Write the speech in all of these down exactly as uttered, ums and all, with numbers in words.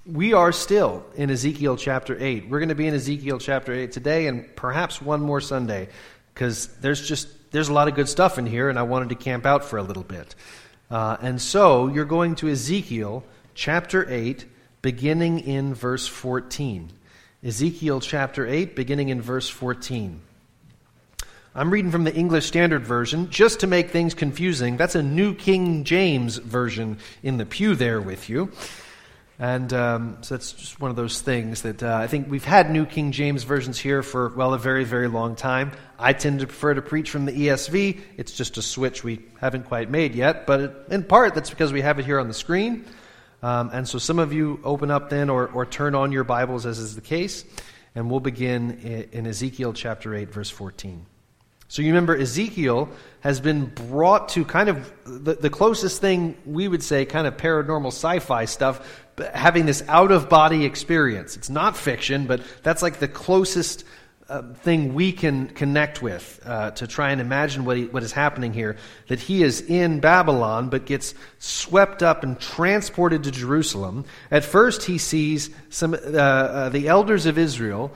we are still in Ezekiel chapter eight. We're going to be in Ezekiel chapter eight today and perhaps one more Sunday, because there's just there's a lot of good stuff in here, and I wanted to camp out for a little bit. Uh, and so you're going to Ezekiel chapter eight, beginning in verse fourteen. Ezekiel chapter eight, beginning in verse fourteen. I'm reading from the English Standard Version, just to make things confusing. That's a New King James Version in the pew there with you. And um, so that's just one of those things that uh, I think we've had New King James Versions here for, well, a very, very long time. I tend to prefer to preach from the E S V. It's just a switch we haven't quite made yet, but it, in part that's because we have it here on the screen. Um, and so some of you open up then or, or turn on your Bibles as is the case, and we'll begin in, in Ezekiel chapter eight, verse fourteen. So you remember Ezekiel has been brought to kind of the, the closest thing we would say kind of paranormal sci-fi stuff, having this out-of-body experience. It's not fiction, but that's like the closest uh, thing we can connect with uh, to try and imagine what, he, what is happening here. That he is in Babylon, but gets swept up and transported to Jerusalem. At first he sees some uh, uh, the elders of Israel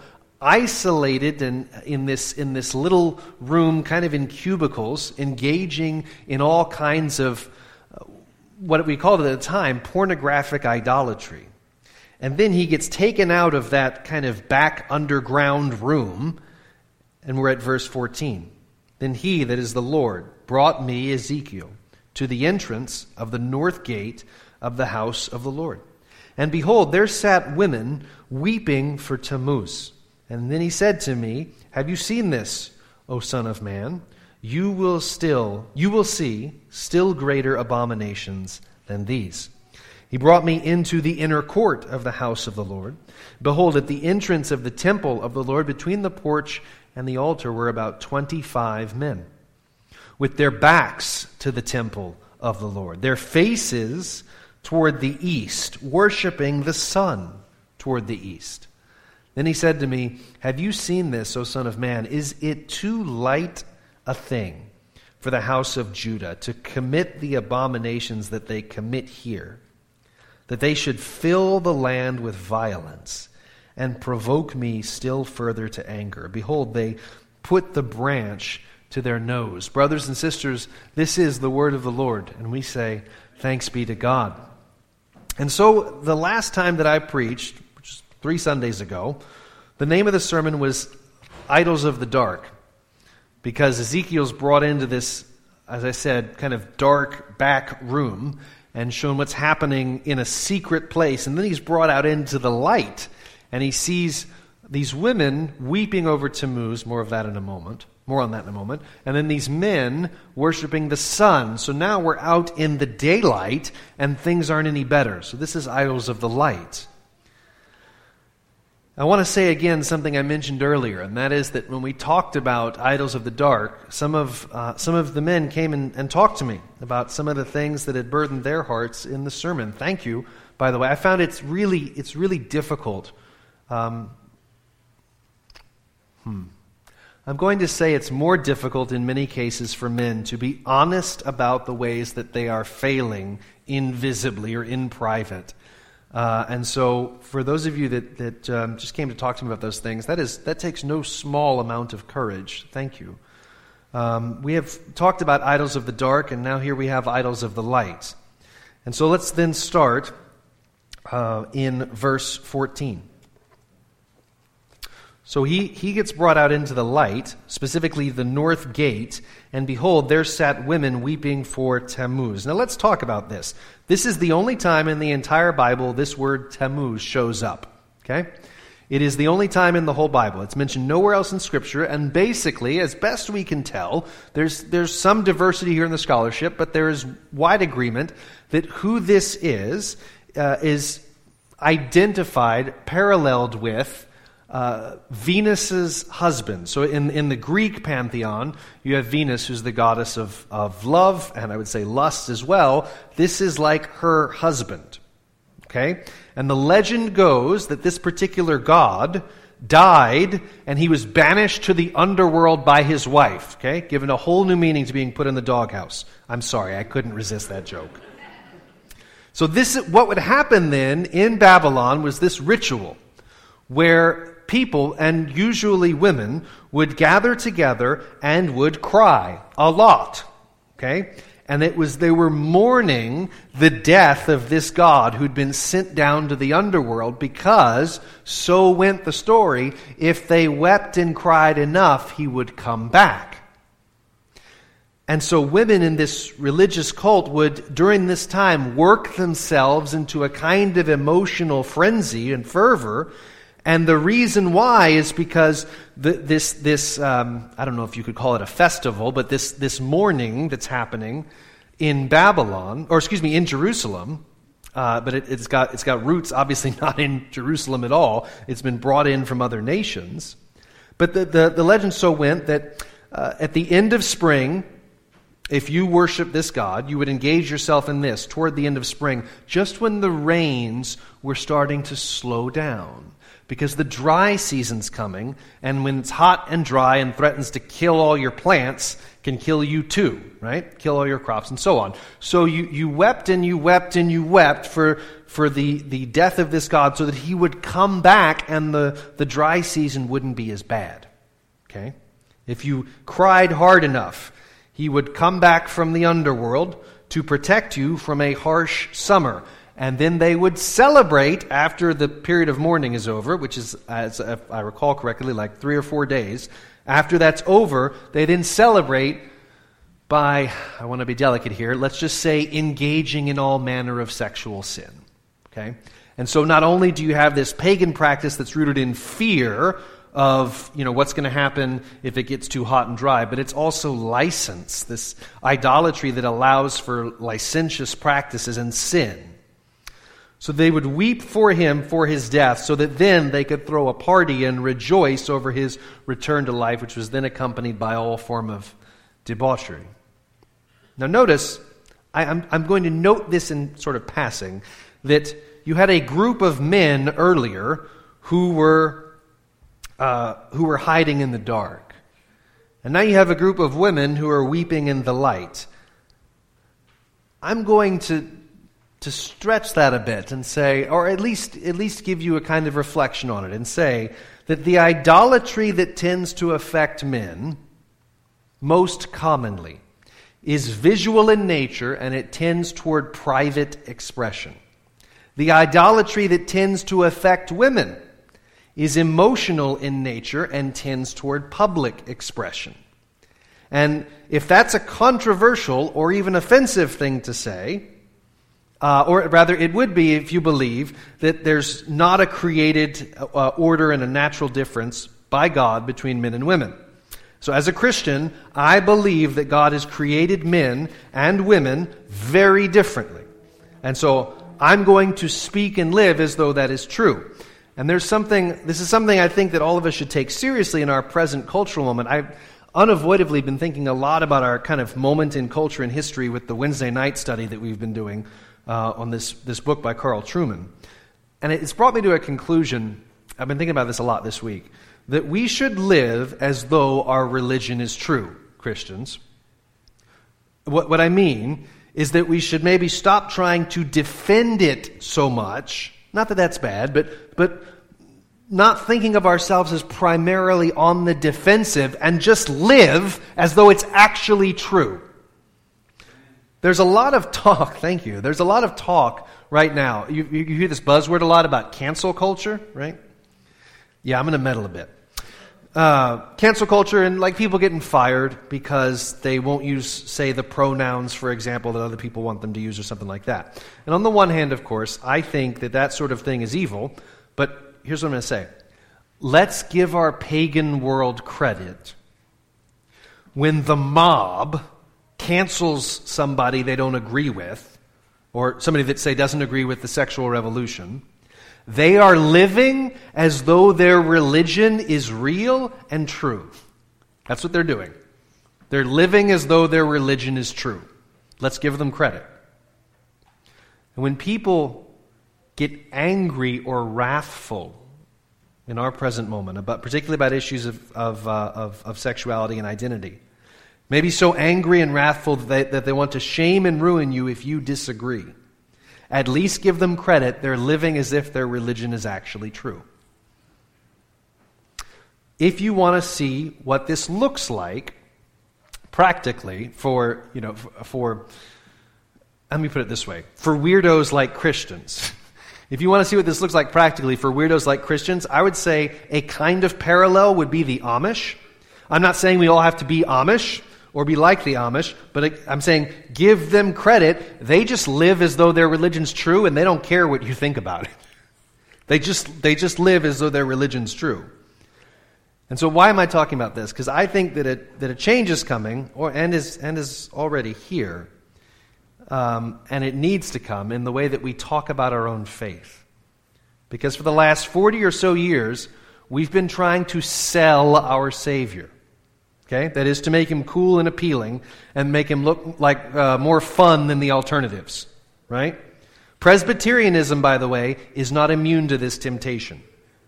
isolated and in this in this little room, kind of in cubicles, engaging in all kinds of uh, what we called at the time pornographic idolatry. And then he gets taken out of that kind of back underground room, and we're at verse fourteen. Then he, that is the Lord, brought me, Ezekiel, to the entrance of the north gate of the house of the Lord. And behold, there sat women weeping for Tammuz. And then he said to me, have you seen this, O son of man? You will still, you will see still greater abominations than these. He brought me into the inner court of the house of the Lord. Behold, at the entrance of the temple of the Lord, between the porch and the altar, were about twenty-five men, with their backs to the temple of the Lord, their faces toward the east, worshiping the sun toward the east. Then he said to me, have you seen this, O son of man? Is it too light a thing for the house of Judah to commit the abominations that they commit here, that they should fill the land with violence and provoke me still further to anger? Behold, they put the branch to their nose. Brothers and sisters, this is the word of the Lord, and we say, thanks be to God. And so the last time that I preached, Three Sundays ago, the name of the sermon was Idols of the Dark, because Ezekiel's brought into this, as I said, kind of dark back room and shown what's happening in a secret place. And then he's brought out into the light, and he sees these women weeping over Tammuz. More of that in a moment. More on that in a moment. And then these men worshiping the sun. So now we're out in the daylight, and things aren't any better. So this is Idols of the Light. I want to say again something I mentioned earlier, and that is that when we talked about Idols of the Dark, some of uh, some of the men came in and talked to me about some of the things that had burdened their hearts in the sermon. Thank you, by the way. I found it's really it's really difficult. Um, hmm. I'm going to say it's more difficult in many cases for men to be honest about the ways that they are failing invisibly or in private. Uh, and so, for those of you that, that um, just came to talk to me about those things, that is that takes no small amount of courage. Thank you. Um, we have talked about idols of the dark, and now here we have idols of the light. And so let's then start uh, in verse fourteen. So he, he gets brought out into the light, specifically the north gate, and behold, there sat women weeping for Tammuz. Now let's talk about this. This is the only time in the entire Bible this word Tammuz shows up. Okay? It is the only time in the whole Bible. It's mentioned nowhere else in Scripture, and basically, as best we can tell, there's there's some diversity here in the scholarship, but there is wide agreement that who this is uh, is identified, paralleled with Uh, Venus's husband. So in, in the Greek pantheon, you have Venus, who's the goddess of, of love, and I would say lust as well. This is like her husband. Okay? And the legend goes that this particular god died, and he was banished to the underworld by his wife. Okay? Given a whole new meaning to being put in the doghouse. I'm sorry, I couldn't resist that joke. So this, what would happen then in Babylon was this ritual where people, and usually women, would gather together and would cry a lot. Okay? And it was they were mourning the death of this god who'd been sent down to the underworld, because so went the story, if they wept and cried enough, he would come back. And so women in this religious cult would, during this time, work themselves into a kind of emotional frenzy and fervor. And the reason why is because the, this, this um, I don't know if you could call it a festival, but this, this mourning that's happening in Babylon, or excuse me, in Jerusalem, uh, but it, it's got it's got roots obviously not in Jerusalem at all. It's been brought in from other nations. But the, the, the legend so went that uh, at the end of spring, if you worship this god, you would engage yourself in this toward the end of spring, just when the rains were starting to slow down. Because the dry season's coming, and when it's hot and dry and threatens to kill all your plants, can kill you too, right? Kill all your crops and so on. So you, you wept and you wept and you wept for, for the, the death of this god, so that he would come back and the, the dry season wouldn't be as bad. Okay? If you cried hard enough, he would come back from the underworld to protect you from a harsh summer. And then they would celebrate after the period of mourning is over, which is, as if I recall correctly, like three or four days. After that's over, they then celebrate by, I want to be delicate here, let's just say engaging in all manner of sexual sin. Okay? And so not only do you have this pagan practice that's rooted in fear of, you know, what's going to happen if it gets too hot and dry, but it's also license, this idolatry that allows for licentious practices and sin. So they would weep for him for his death, so that then they could throw a party and rejoice over his return to life, which was then accompanied by all form of debauchery. Now notice, I, I'm, I'm going to note this in sort of passing, that you had a group of men earlier who were uh, who were hiding in the dark. And now you have a group of women who are weeping in the light. I'm going to to stretch that a bit and say, or at least at least give you a kind of reflection on it and say that the idolatry that tends to affect men most commonly is visual in nature, and it tends toward private expression. The idolatry that tends to affect women is emotional in nature and tends toward public expression. And if that's a controversial or even offensive thing to say, Uh, or rather, it would be if you believe that there's not a created uh, order and a natural difference by God between men and women. So as a Christian, I believe that God has created men and women very differently. And so I'm going to speak and live as though that is true. And there's something, this is something I think that all of us should take seriously in our present cultural moment. I've unavoidably been thinking a lot about our kind of moment in culture and history with the Wednesday night study that we've been doing Uh, on this, this book by Carl Trueman. And it's brought me to a conclusion, I've been thinking about this a lot this week, that we should live as though our religion is true, Christians. What, what I mean is that we should maybe stop trying to defend it so much, not that that's bad, but but not thinking of ourselves as primarily on the defensive, and just live as though it's actually true. There's a lot of talk, thank you, there's a lot of talk right now. You, you hear this buzzword a lot about cancel culture, right? Yeah, I'm going to meddle a bit. Uh, cancel culture and like people getting fired because they won't use, say, the pronouns, for example, that other people want them to use or something like that. And on the one hand, of course, I think that that sort of thing is evil, but here's what I'm going to say. Let's give our pagan world credit when the mob cancels somebody they don't agree with, or somebody that, say, doesn't agree with the sexual revolution. They are living as though their religion is real and true. That's what they're doing. They're living as though their religion is true. Let's give them credit. And when people get angry or wrathful in our present moment, about, particularly about issues of, of, uh, of, of sexuality and identity, maybe so angry and wrathful that they, that they want to shame and ruin you if you disagree. at least give them credit. They're living as if their religion is actually true. If you want to see what this looks like practically for, you know, for, for, let me put it this way, for weirdos like Christians. If you want to see what this looks like practically for weirdos like Christians, I would say a kind of parallel would be the Amish. I'm not saying we all have to be Amish or be like the Amish, but I'm saying give them credit. They just live as though their religion's true, and they don't care what you think about it. They just they just live as though their religion's true. And so why am I talking about this? Because I think that a, that a change is coming, or and is and is already here, um, and it needs to come in the way that we talk about our own faith. Because for the last forty or so years, we've been trying to sell our Savior. Okay, that is to make him cool and appealing and make him look like uh, more fun than the alternatives, right? Presbyterianism, by the way, is not immune to this temptation.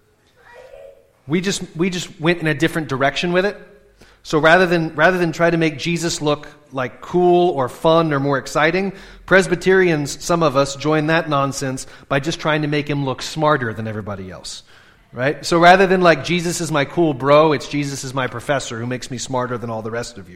We just we just went in a different direction with it. So rather than rather than try to make Jesus look like cool or fun or more exciting, Presbyterians, some of us, join that nonsense by just trying to make him look smarter than everybody else. Right? So rather than like, Jesus is my cool bro, it's Jesus is my professor who makes me smarter than all the rest of you.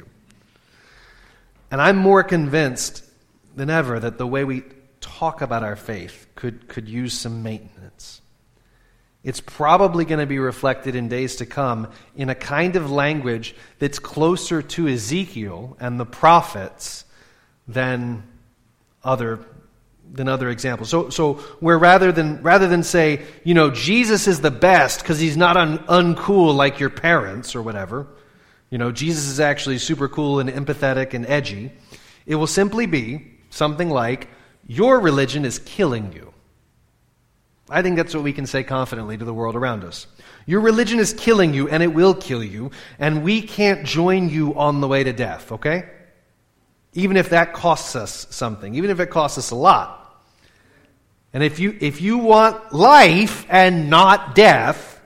And I'm more convinced than ever that the way we talk about our faith could, could use some maintenance. It's probably going to be reflected in days to come in a kind of language that's closer to Ezekiel and the prophets than other than other examples. So so where rather than rather than say, you know, Jesus is the best because he's not un, uncool like your parents or whatever, you know, Jesus is actually super cool and empathetic and edgy, it will simply be something like, your religion is killing you. I think that's what we can say confidently to the world around us. Your religion is killing you, and it will kill you, and we can't join you on the way to death, okay? Even if that costs us something, even if it costs us a lot. And if you if you want life and not death,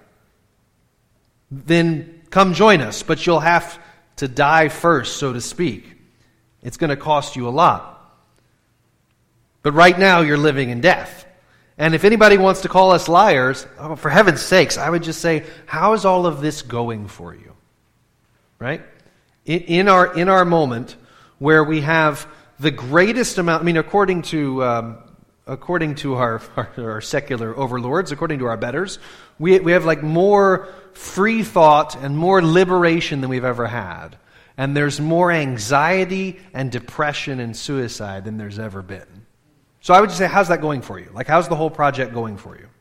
then come join us. But you'll have to die first, so to speak. It's going to cost you a lot. But right now you're living in death. And if anybody wants to call us liars, oh, for heaven's sakes, I would just say, how is all of this going for you? Right? In, in our in our moment, where we have the greatest amount, I mean, according to um, according to our, our, our secular overlords, according to our betters, we we have like more free thought and more liberation than we've ever had. And there's more anxiety and depression and suicide than there's ever been. So I would just say, how's that going for you? Like, how's the whole project going for you?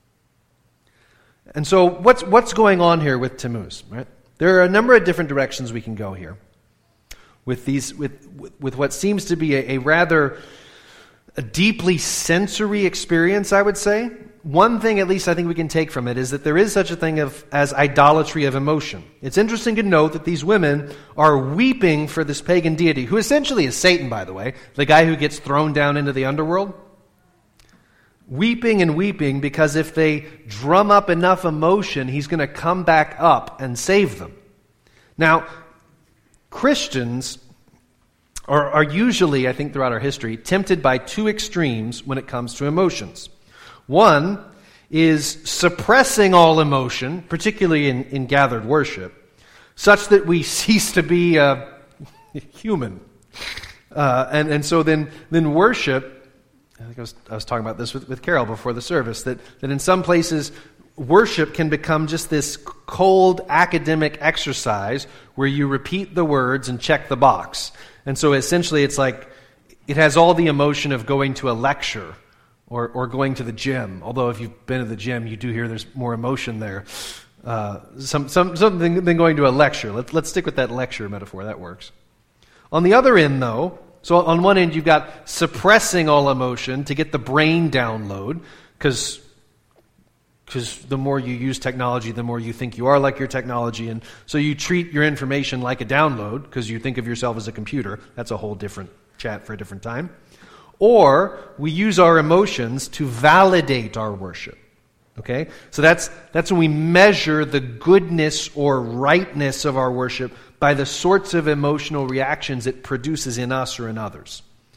And so what's what's going on here with Tammuz, right? There are a number of different directions we can go here. With these, with with what seems to be a, a rather a deeply sensory experience, I would say. One thing, at least, I think we can take from it is that there is such a thing of as idolatry of emotion. It's interesting to note that these women are weeping for this pagan deity, who essentially is Satan, by the way, the guy who gets thrown down into the underworld. Weeping and weeping because if they drum up enough emotion, he's going to come back up and save them. Now, Christians are, are usually, I think throughout our history, tempted by two extremes when it comes to emotions. One is suppressing all emotion, particularly in, in gathered worship, such that we cease to be uh, human. Uh, and, and so then, then worship, I think I was, I was talking about this with, with Carol before the service, that, that in some places worship can become just this cold academic exercise where you repeat the words and check the box. And so essentially it's like it has all the emotion of going to a lecture or, or going to the gym. Although if you've been to the gym, you do hear there's more emotion there. Uh, some, some, something than going to a lecture. Let's, let's stick with that lecture metaphor. That works. On the other end, though, so on one end you've got suppressing all emotion to get the brain download, because because the more you use technology, the more you think you are like your technology, and so you treat your information like a download because you think of yourself as a computer. That's a whole different chat for a different time. Or we use our emotions to validate our worship. Okay? So that's that's when we measure the goodness or rightness of our worship by the sorts of emotional reactions it produces in us or in others.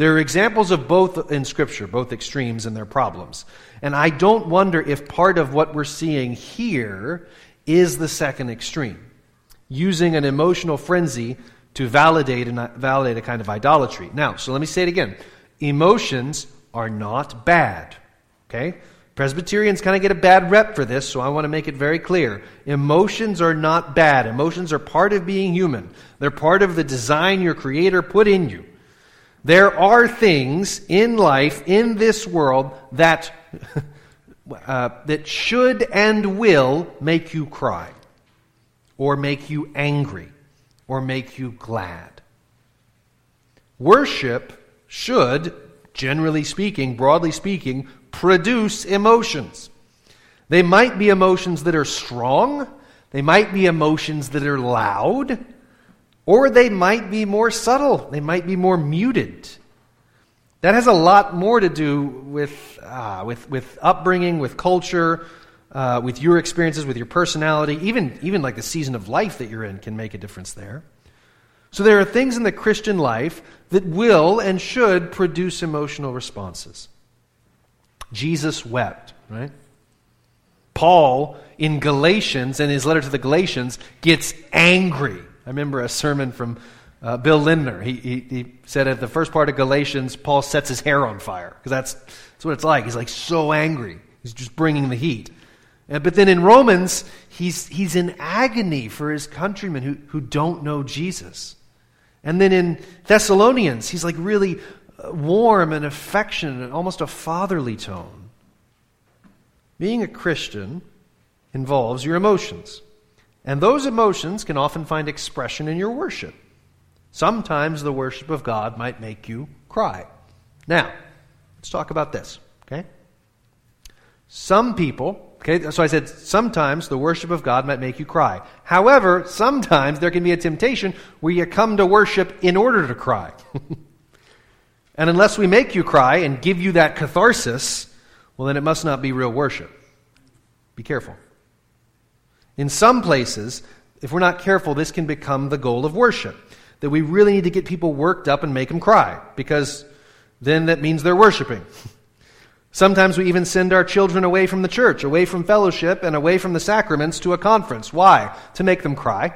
There are examples of both in Scripture, both extremes and their problems. And I don't wonder if part of what we're seeing here is the second extreme, using an emotional frenzy to validate and validate a kind of idolatry. Now, so let me say it again. Emotions are not bad. Okay? Presbyterians kind of get a bad rep for this, so I want to make it very clear. Emotions are not bad. Emotions are part of being human. They're part of the design your Creator put in you. There are things in life, in this world, that, uh, that should and will make you cry, or make you angry, or make you glad. Worship should, generally speaking, broadly speaking, produce emotions. They might be emotions that are strong, they might be emotions that are loud, or they might be more subtle, they might be more muted. That has a lot more to do with uh, with, with upbringing, with culture, uh, with your experiences, with your personality, even, even like the season of life that you're in can make a difference there. So there are things in the Christian life that will and should produce emotional responses. Jesus wept, right? Paul, in Galatians, in his letter to the Galatians, gets angry. I remember a sermon from uh, Bill Lindner. He, he, he said at the first part of Galatians, Paul sets his hair on fire, because that's, that's what it's like. He's like so angry. He's just bringing the heat. Uh, but then in Romans, he's, he's in agony for his countrymen who, who don't know Jesus. And then in Thessalonians, he's like really warm and affectionate and almost a fatherly tone. Being a Christian involves your emotions. And those emotions can often find expression in your worship. Sometimes the worship of God might make you cry. Now, let's talk about this, okay? Some people, okay, so I said sometimes the worship of God might make you cry. However, sometimes there can be a temptation where you come to worship in order to cry. And unless we make you cry and give you that catharsis, well, then it must not be real worship. Be careful. In some places, if we're not careful, this can become the goal of worship. That we really need to get people worked up and make them cry, because then that means they're worshiping. Sometimes we even send our children away from the church, away from fellowship, and away from the sacraments to a conference. Why? To make them cry.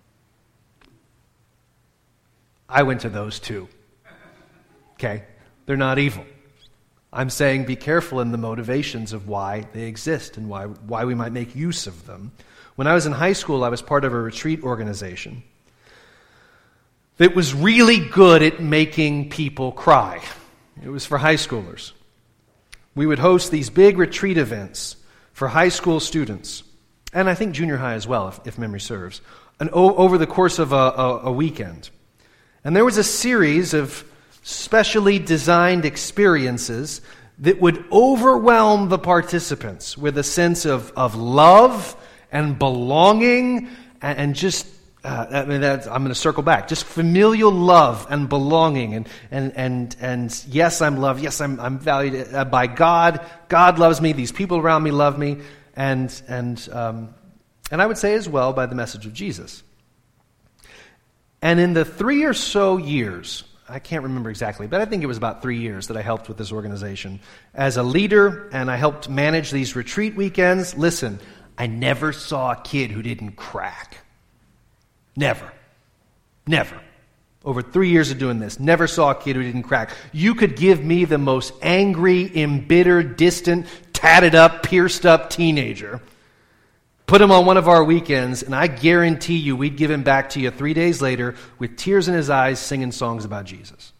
I went to those too. Okay? They're not evil. I'm saying be careful in the motivations of why they exist and why, why we might make use of them. When I was in high school, I was part of a retreat organization that was really good at making people cry. It was for high schoolers. We would host these big retreat events for high school students, and I think junior high as well, if, if memory serves, and o- over the course of a, a, a weekend. And there was a series of specially designed experiences that would overwhelm the participants with a sense of, of love and belonging and, and just, uh, I mean, that's, I'm going to circle back, just familial love and belonging and and and and yes, I'm loved. Yes, I'm I'm valued by God. God loves me. These people around me love me, and and um, and I would say as well by the message of Jesus. And in the three or so years, I can't remember exactly, but I think it was about three years that I helped with this organization as a leader, and I helped manage these retreat weekends. Listen, I never saw a kid who didn't crack. Never. Never. Over three years of doing this, never saw a kid who didn't crack. You could give me the most angry, embittered, distant, tatted up, pierced up teenager. Put him on one of our weekends, and I guarantee you we'd give him back to you three days later with tears in his eyes singing songs about Jesus.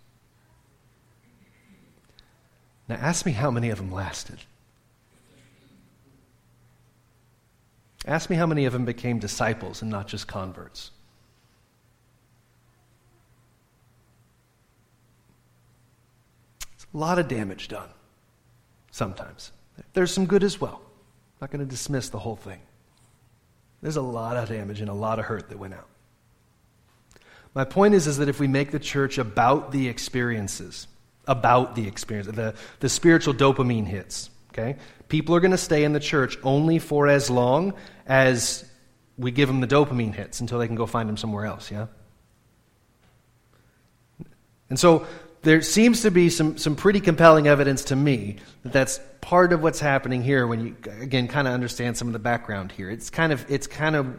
Now ask me how many of them lasted. Ask me how many of them became disciples and not just converts. It's a lot of damage done, sometimes. There's some good as well. I'm not going to dismiss the whole thing. There's a lot of damage and a lot of hurt that went out. My point is, is that if we make the church about the experiences, about the experience, the, the spiritual dopamine hits, okay? People are going to stay in the church only for as long as we give them the dopamine hits until they can go find them somewhere else, yeah? And so there seems to be some, some pretty compelling evidence to me that that's part of what's happening here when you, again, kind of understand some of the background here. It's kind of, it's kind of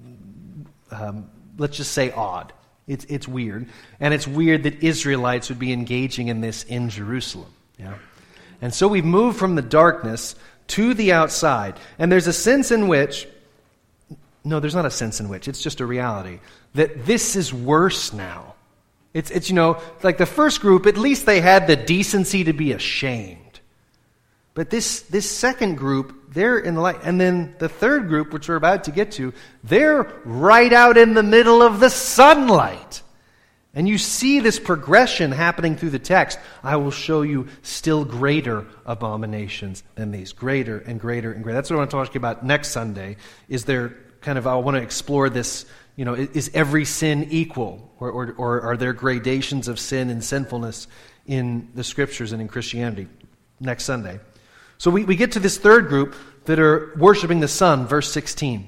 um, let's just say odd. It's, it's weird. And it's weird that Israelites would be engaging in this in Jerusalem. Yeah. And so we've moved from the darkness to the outside. And there's a sense in which, no, there's not a sense in which, it's just a reality, that this is worse now. It's, it's, you know, like the first group, at least they had the decency to be ashamed. But this, this second group, they're in the light. And then the third group, which we're about to get to, they're right out in the middle of the sunlight. And you see this progression happening through the text. I will show you still greater abominations than these. Greater and greater and greater. That's what I want to talk to you about next Sunday. Is there kind of, I want to explore this, you know, is every sin equal? Or, or, or are there gradations of sin and sinfulness in the Scriptures and in Christianity? Next Sunday. So we, we get to this third group that are worshiping the sun, verse sixteen.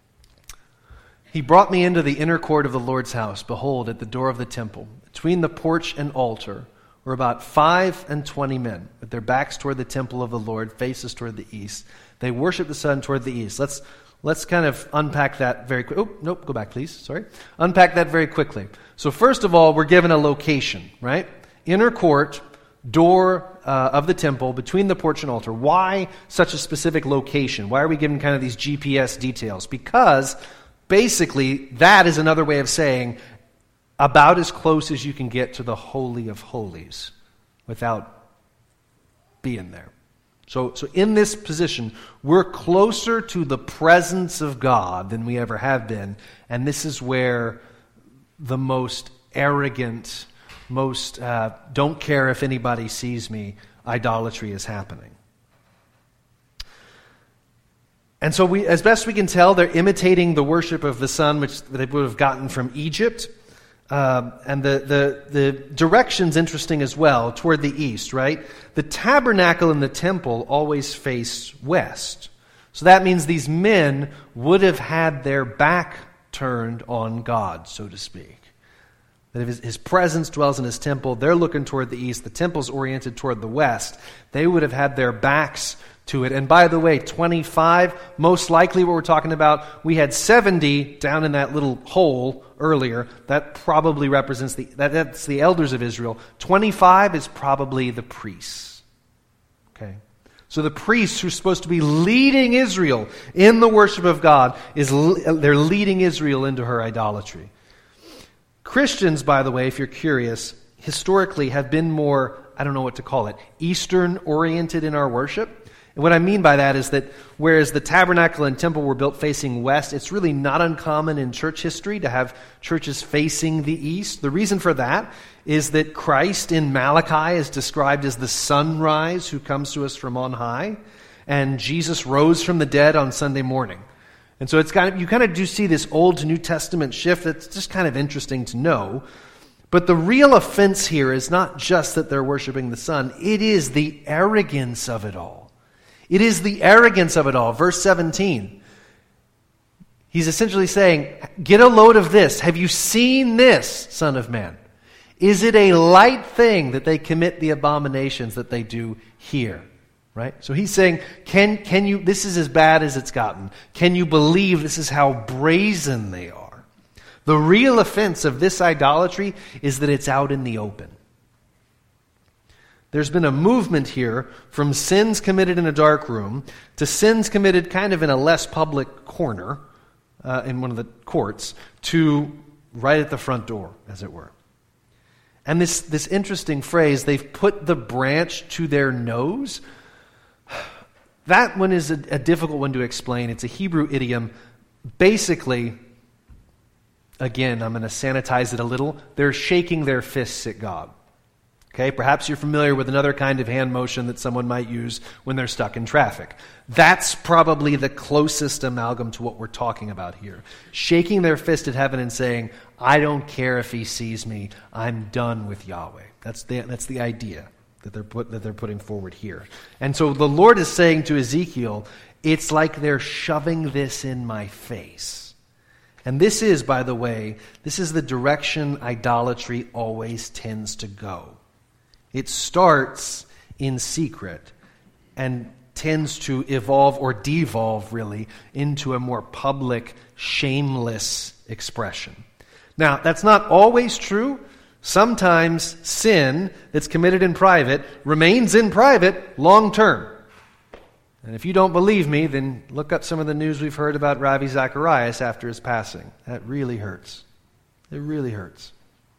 He brought me into the inner court of the Lord's house. Behold, at the door of the temple, between the porch and altar, were about five and twenty men, with their backs toward the temple of the Lord, faces toward the east. They worship the sun toward the east. Let's let's kind of unpack that very quickly. Oh, nope, go back, please. Sorry. Unpack that very quickly. So first of all, we're given a location, right? Inner court, door uh, of the temple, between the porch and altar. Why such a specific location? Why are we given kind of these G P S details? Because basically, that is another way of saying about as close as you can get to the Holy of Holies without being there. So, so in this position, we're closer to the presence of God than we ever have been. And this is where the most arrogant, most uh, don't care if anybody sees me, idolatry is happening. And so we, as best we can tell, they're imitating the worship of the sun, which they would have gotten from Egypt. Um, and the, the, the direction's interesting as well, toward the east, right? The tabernacle and the temple always face west. So that means these men would have had their back turned on God, so to speak. That if his, his presence dwells in his temple, they're looking toward the east. The temple's oriented toward the west. They would have had their backs to it. And by the way, twenty-five, most likely what we're talking about, we had seventy down in that little hole earlier. That probably represents the, that, that's the elders of Israel. twenty-five is probably the priests. Okay. So the priests who are supposed to be leading Israel in the worship of God, is they're leading Israel into her idolatry. Christians, by the way, if you're curious, historically have been more, I don't know what to call it, Eastern-oriented in our worship. And what I mean by that is that whereas the tabernacle and temple were built facing west, it's really not uncommon in church history to have churches facing the east. The reason for that is that Christ in Malachi is described as the sunrise who comes to us from on high, and Jesus rose from the dead on Sunday morning. And so it's kind of, you kind of do see this Old to New Testament shift that's just kind of interesting to know. But the real offense here is not just that they're worshiping the sun. It is the arrogance of it all. It is the arrogance of it all. Verse seventeen. He's essentially saying, get a load of this. Have you seen this, Son of Man? Is it a light thing that they commit the abominations that they do here? Right? So he's saying, can, can you, this is as bad as it's gotten. Can you believe this is how brazen they are? The real offense of this idolatry is that it's out in the open. There's been a movement here from sins committed in a dark room to sins committed kind of in a less public corner uh, in one of the courts to right at the front door, as it were. And this, this interesting phrase, they've put the branch to their nose. That one is a, a difficult one to explain. It's a Hebrew idiom. Basically, again, I'm going to sanitize it a little. They're shaking their fists at God. Okay, perhaps you're familiar with another kind of hand motion that someone might use when they're stuck in traffic. That's probably the closest amalgam to what we're talking about here. Shaking their fist at heaven and saying, I don't care if he sees me. I'm done with Yahweh. That's the, that's the idea that they're put, that they're putting forward here. And so the Lord is saying to Ezekiel, it's like they're shoving this in my face. And this is, by the way, this is the direction idolatry always tends to go. It starts in secret and tends to evolve or devolve, really, into a more public, shameless expression. Now, that's not always true. Sometimes sin that's committed in private remains in private long term. And if you don't believe me, then look up some of the news we've heard about Ravi Zacharias after his passing. That really hurts. It really hurts.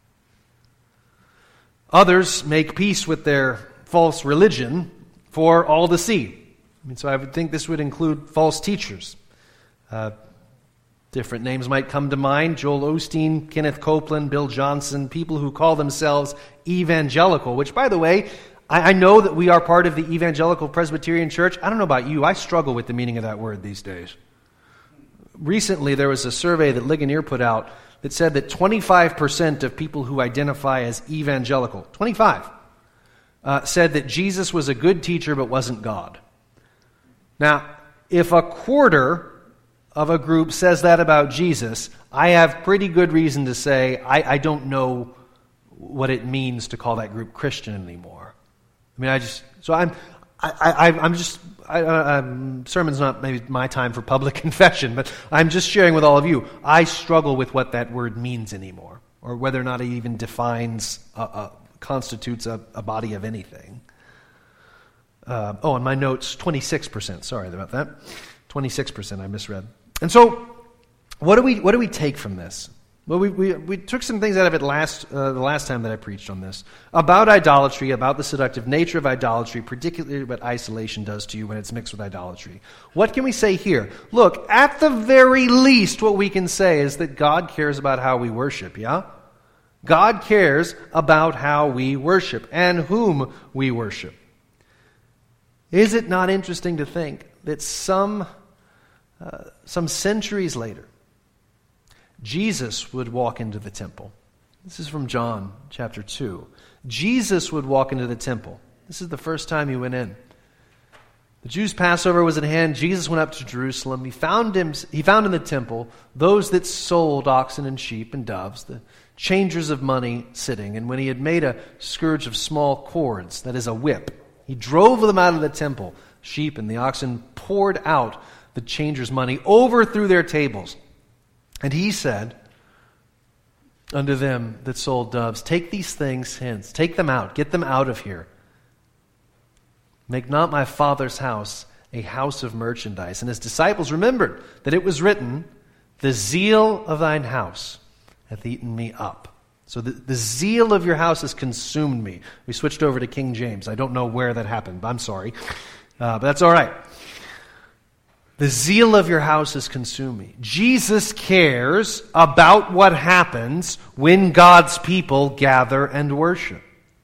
Others make peace with their false religion for all to see. I mean, so I would think this would include false teachers. Uh, different names might come to mind. Joel Osteen, Kenneth Copeland, Bill Johnson, people who call themselves evangelical, which, by the way, I, I know that we are part of the Evangelical Presbyterian Church. I don't know about you. I struggle with the meaning of that word these days. Recently, there was a survey that Ligonier put out that said that twenty-five percent of people who identify as evangelical, twenty-five, uh, said that Jesus was a good teacher but wasn't God. Now, if a quarter of a group says that about Jesus, I have pretty good reason to say I, I don't know what it means to call that group Christian anymore. I mean, I just so I'm I, I I'm just I, I'm, sermon's not maybe my time for public confession, but I'm just sharing with all of you. I struggle with what that word means anymore, or whether or not it even defines a, a, constitutes a, a body of anything. Uh, oh, and my notes, twenty-six percent. Sorry about that. twenty-six percent I misread. And so, what do we what do we take from this? Well, we we, we took some things out of it last uh, the last time that I preached on this about idolatry, about the seductive nature of idolatry, particularly what isolation does to you when it's mixed with idolatry. What can we say here? Look, at the very least, what we can say is that God cares about how we worship. Yeah, God cares about how we worship and whom we worship. Is it not interesting to think that some uh, some centuries later, Jesus would walk into the temple? This is from John chapter two. Jesus would walk into the temple. This is the first time he went in. The Jews' Passover was at hand. Jesus went up to Jerusalem. He found him. He found in the temple those that sold oxen and sheep and doves, the changers of money sitting. And when he had made a scourge of small cords, that is a whip, he drove them out of the temple. Sheep and the oxen poured out the changers' money, overthrew their tables. And he said unto them that sold doves, take these things hence, take them out, get them out of here. Make not my Father's house a house of merchandise. And his disciples remembered that it was written, the zeal of thine house hath eaten me up. So the, the zeal of your house has consumed me. We switched over to King James. I don't know where that happened, but I'm sorry. Uh, but that's all right. The zeal of your house has consumed me. Jesus cares about what happens when God's people gather and worship.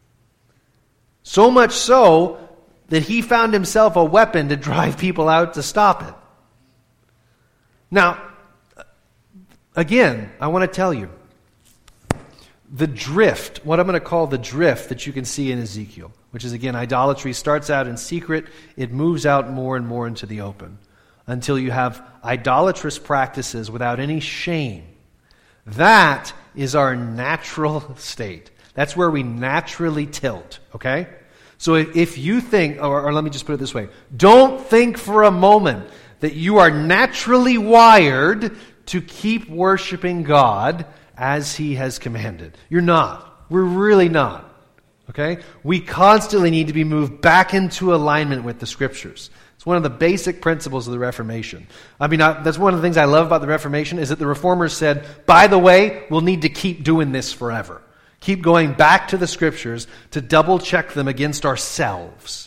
So much so that he found himself a weapon to drive people out to stop it. Now, again, I want to tell you, the drift, what I'm going to call the drift that you can see in Ezekiel, which is, again, idolatry starts out in secret, it moves out more and more into the open, until you have idolatrous practices without any shame. That is our natural state. That's where we naturally tilt, okay? So if, if you think, or, or let me just put it this way, don't think for a moment that you are naturally wired to keep worshiping God as he has commanded. You're not. We're really not. Okay? We constantly need to be moved back into alignment with the Scriptures. It's one of the basic principles of the Reformation. I mean, I, that's one of the things I love about the Reformation is that the Reformers said, by the way, we'll need to keep doing this forever. Keep going back to the Scriptures to double check them against ourselves.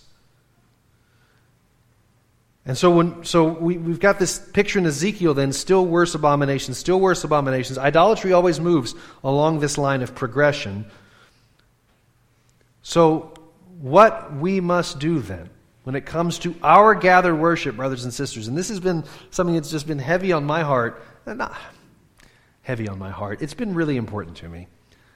And so when so we, we've got this picture in Ezekiel then, still worse abominations, still worse abominations. Idolatry always moves along this line of progression. So what we must do then, when it comes to our gathered worship, brothers and sisters, and this has been something that's just been heavy on my heart, not heavy on my heart, it's been really important to me.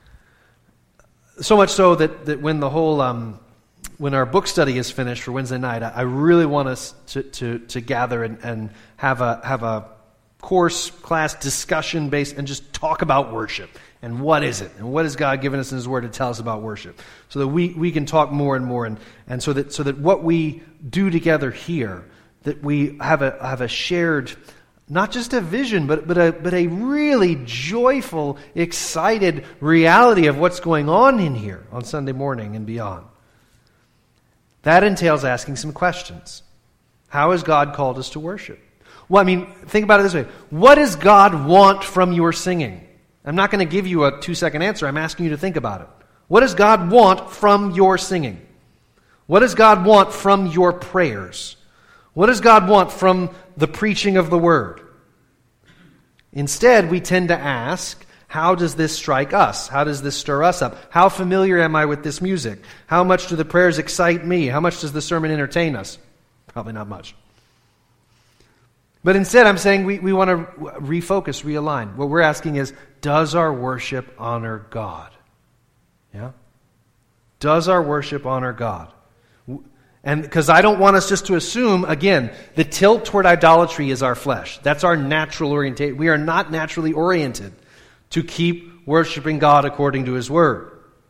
So much so that, that when the whole... Um, When our book study is finished for Wednesday night, I really want us to, to, to gather and, and have a have a course class discussion based and just talk about worship. And what is it? And what has God given us in His Word to tell us about worship? So that we, we can talk more and more, and, and so that so that what we do together here, that we have a have a shared, not just a vision, but but a but a really joyful, excited reality of what's going on in here on Sunday morning and beyond. That entails asking some questions. How has God called us to worship? Well, I mean, think about it this way. What does God want from your singing? I'm not going to give you a two-second answer. I'm asking you to think about it. What does God want from your singing? What does God want from your prayers? What does God want from the preaching of the Word? Instead, we tend to ask, how does this strike us? How does this stir us up? How familiar am I with this music? How much do the prayers excite me? How much does the sermon entertain us? Probably not much. But instead, I'm saying we, we want to refocus, realign. What we're asking is, does our worship honor God? Yeah? Does our worship honor God? And because I don't want us just to assume, again, the tilt toward idolatry is our flesh. That's our natural orientation. We are not naturally oriented to keep worshiping God according to His Word.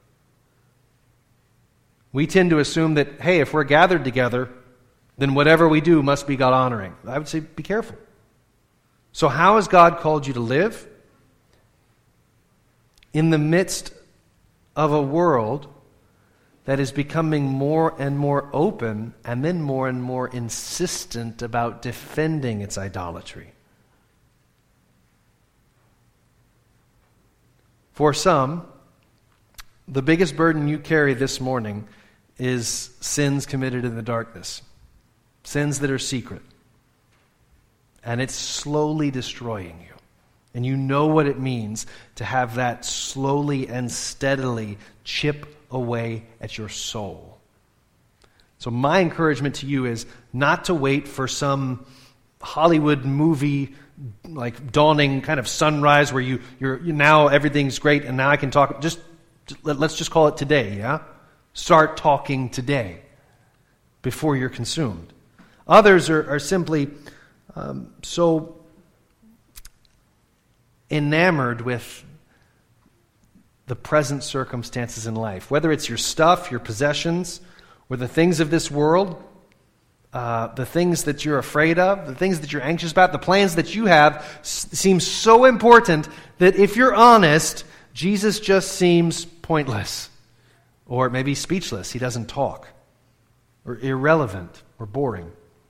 We tend to assume that, hey, if we're gathered together, then whatever we do must be God-honoring. I would say be careful. So how has God called you to live? In the midst of a world that is becoming more and more open and then more and more insistent about defending its idolatry. For some, the biggest burden you carry this morning is sins committed in the darkness. Sins that are secret. And it's slowly destroying you. And you know what it means to have that slowly and steadily chip away at your soul. So my encouragement to you is not to wait for some Hollywood movie like dawning kind of sunrise where you you're you now everything's great and now I can talk. Just let's just call it today, yeah? Start talking today before you're consumed. Others are, are simply um, so enamored with the present circumstances in life, whether it's your stuff, your possessions, or the things of this world, uh, the things that you're afraid of, the things that you're anxious about, the plans that you have s- seem so important that if you're honest, Jesus just seems pointless, or maybe speechless. He doesn't talk, or irrelevant, or boring.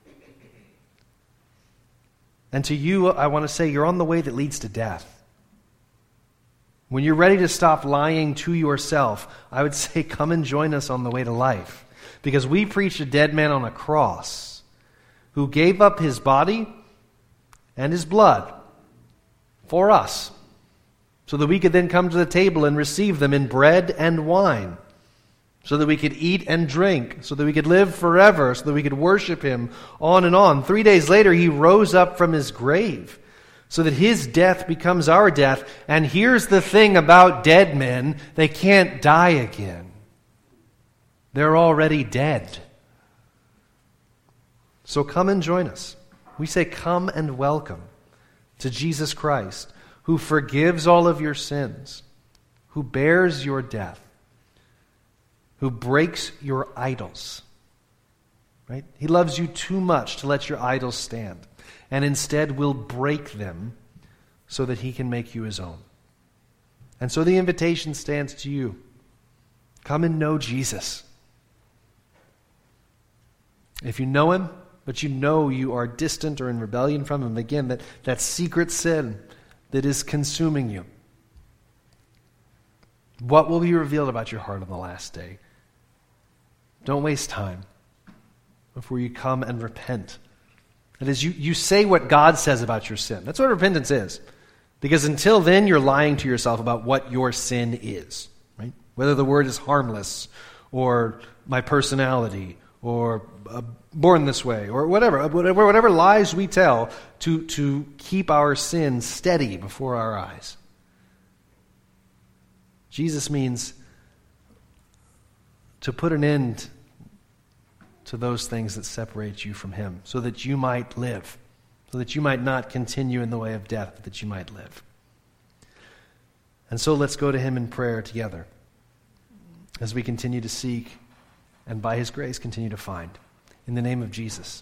And to you, I want to say you're on the way that leads to death. When you're ready to stop lying to yourself, I would say come and join us on the way to life. Because we preach a dead man on a cross who gave up his body and his blood for us so that we could then come to the table and receive them in bread and wine, so that we could eat and drink, so that we could live forever, so that we could worship Him on and on. Three days later, He rose up from His grave so that His death becomes our death. And here's the thing about dead men, they can't die again. They're already dead. So come and join us. We say come and welcome to Jesus Christ, who forgives all of your sins, who bears your death, who breaks your idols. Right? He loves you too much to let your idols stand, and instead will break them so that He can make you His own. And so the invitation stands to you. Come and know Jesus. If you know Him, but you know you are distant or in rebellion from Him, again, that, that secret sin that is consuming you, what will be revealed about your heart on the last day? Don't waste time before you come and repent. That is, you, you say what God says about your sin. That's what repentance is. Because until then, you're lying to yourself about what your sin is. Right? Whether the word is harmless, or my personality, or uh, born this way, or whatever, whatever, whatever lies we tell to, to keep our sin steady before our eyes. Jesus means to put an end to those things that separate you from Him, so that you might live so that you might not continue in the way of death, but that you might live. And so let's go to him in prayer together as we continue to seek and by his grace continue to find. In the name of Jesus.